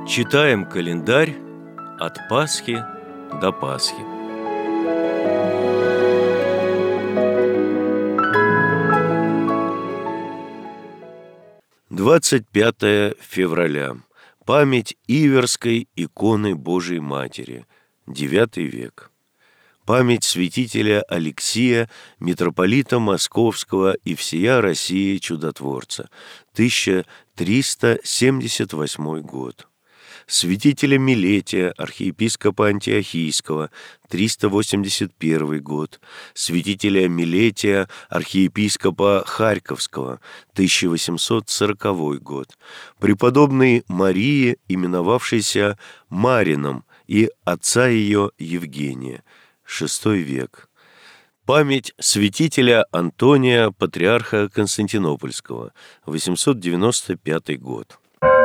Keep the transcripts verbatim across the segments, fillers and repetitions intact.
Читаем календарь от Пасхи до Пасхи. двадцать пятое февраля. Память Иверской иконы Божией Матери, девятый век. Память святителя Алексия, митрополита Московского и всея России чудотворца, тысяча триста семьдесят восьмой год. Святителя Милетия, архиепископа Антиохийского, триста восемьдесят первый год. Святителя Милетия, архиепископа Харьковского, тысяча восемьсот сороковой год. Преподобной Марии, именовавшейся Марином, и отца ее Евгения, шестой век. Память святителя Антония, патриарха Константинопольского, восемьсот девяносто пятый год.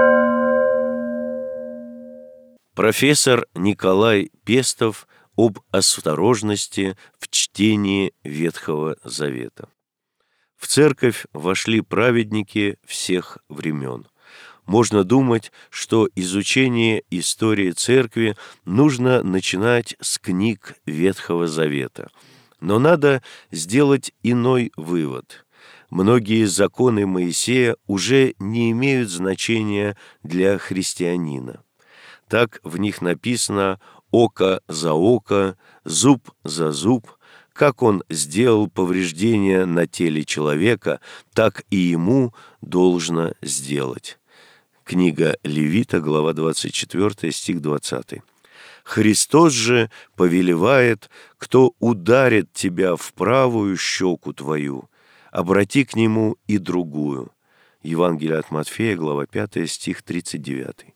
Профессор Николай Пестов об осторожности в чтении Ветхого Завета. В церковь вошли праведники всех времен. Можно думать, что изучение истории церкви нужно начинать с книг Ветхого Завета. Но надо сделать иной вывод. Многие законы Моисея уже не имеют значения для христианина. Так в них написано «око за око, зуб за зуб». Как он сделал повреждения на теле человека, так и ему должно сделать. Книга Левита, глава двадцать четвёртая, стих двадцатый. Христос же повелевает: кто ударит тебя в правую щеку твою, обрати к нему и другую. Евангелие от Матфея, глава пятая, стих тридцать девятый.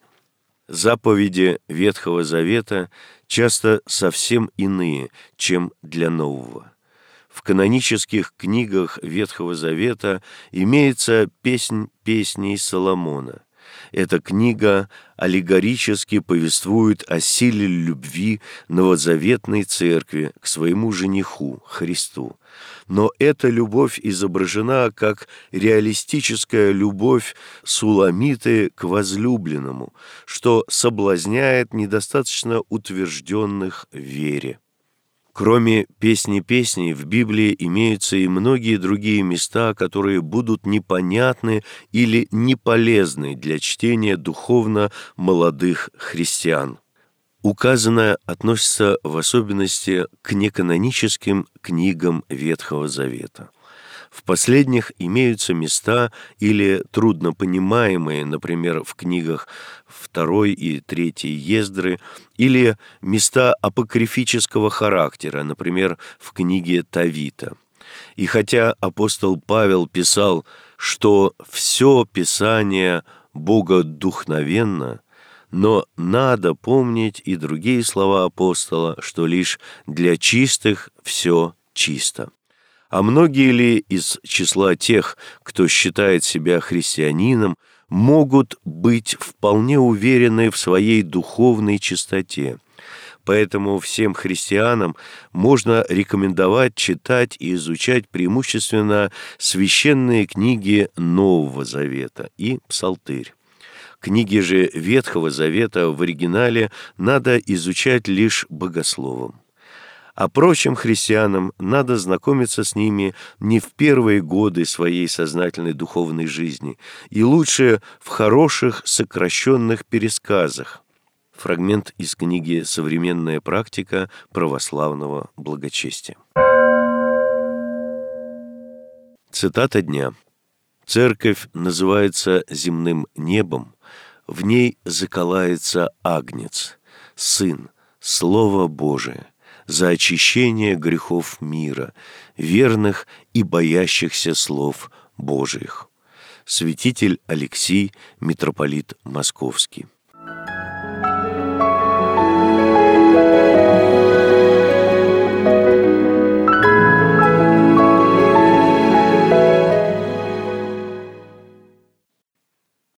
Заповеди Ветхого Завета часто совсем иные, чем для Нового. В канонических книгах Ветхого Завета имеется «Песнь песней Соломона». Эта книга аллегорически повествует о силе любви новозаветной церкви к своему жениху, Христу. Но эта любовь изображена как реалистическая любовь Суламиты к возлюбленному, что соблазняет недостаточно утвержденных в вере. Кроме «Песни песней» в Библии имеются и многие другие места, которые будут непонятны или неполезны для чтения духовно молодых христиан. Указанное относится в особенности к неканоническим книгам Ветхого Завета. В последних имеются места или труднопонимаемые, например, в книгах второй и третьей Ездры, или места апокрифического характера, например, в книге Тавита. И хотя апостол Павел писал, что все Писание богодухновенно, но надо помнить и другие слова апостола, что лишь для чистых все чисто. А многие ли из числа тех, кто считает себя христианином, могут быть вполне уверены в своей духовной чистоте? Поэтому всем христианам можно рекомендовать читать и изучать преимущественно священные книги Нового Завета и Псалтырь. Книги же Ветхого Завета в оригинале надо изучать лишь богословом. А прочим христианам надо знакомиться с ними не в первые годы своей сознательной духовной жизни, и лучше в хороших сокращенных пересказах. Фрагмент из книги «Современная практика православного благочестия». Цитата дня. «Церковь называется земным небом, в ней заколается Агнец, Сын, Слово Божие, за очищение грехов мира, верных и боящихся слов Божиих». Святитель Алексий, митрополит Московский.